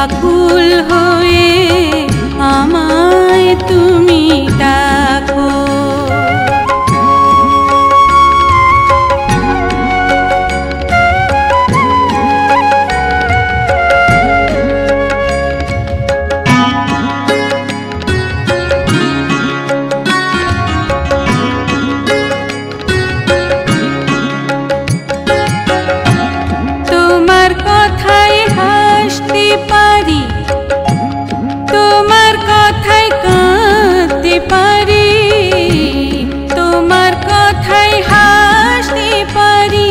আকুল হয়ে আমায় তুমি ডাকো। তোমার কথায় হাসতে পারি, তোমার কথায় কাঁদতে পারি, তোমার কথায় হাসতে পারি,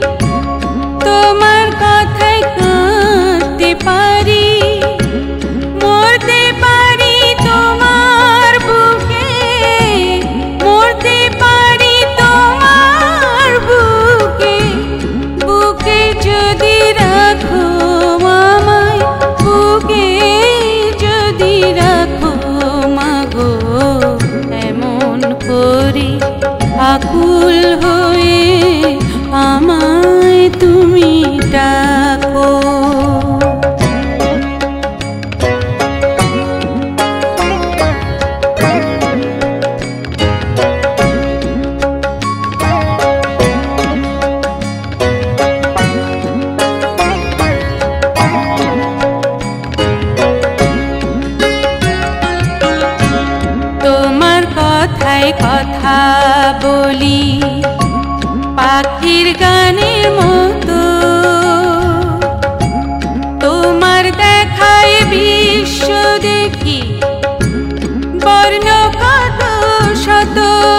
তোমার কথায় কাঁদতে পারি, মরতে পারি তোমার বুকে, মরতে পারি তোমার বুকে, বুকে যদি রাখো আমায়, বুকে যদি রাখো মাগো, এমন করে আকুল হয়ে আমায় তুমি ডাকো। তোমার কথায় কথা বলি পাখির গানের মতো, তোমার দেখায় বিশ্ব দেখি বর্ণ কত শত,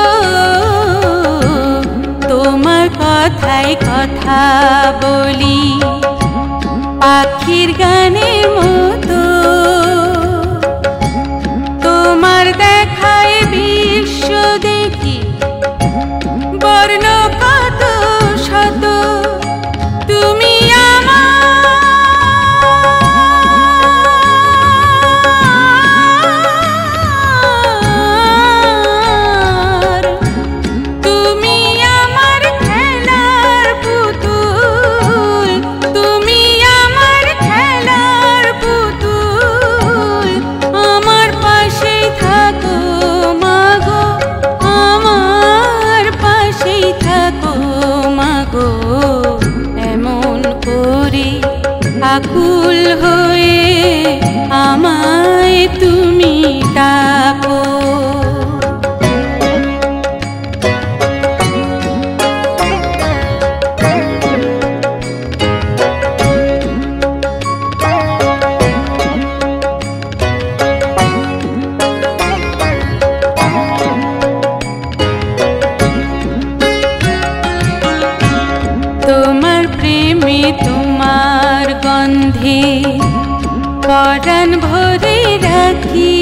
তোমার কথায় কথা বলি পাখির গানের মতো, তোমার দেখায় বিশ্ব দেখি বর্ণ কত শত, তুমি আমার, তুমি আমার খেলার পুতুল, তুমি আমার খেলার পুতুল, আমার পাশেই থাকো মাগো, আমার পাশেই থাকো মাগো, এমন করে আকুল হয়ে আমায় তুমি ডাকো। তোমার প্রেমে তোমার গন্ধে পরাণ ভরে রাখি,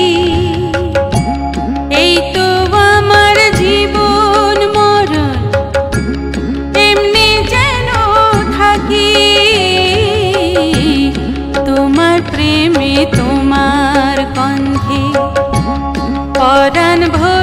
এই তো আমার জীবন মরণ এমনি যেন থাকি, তোমার প্রেমে তোমার গন্ধে পরাণ ভরে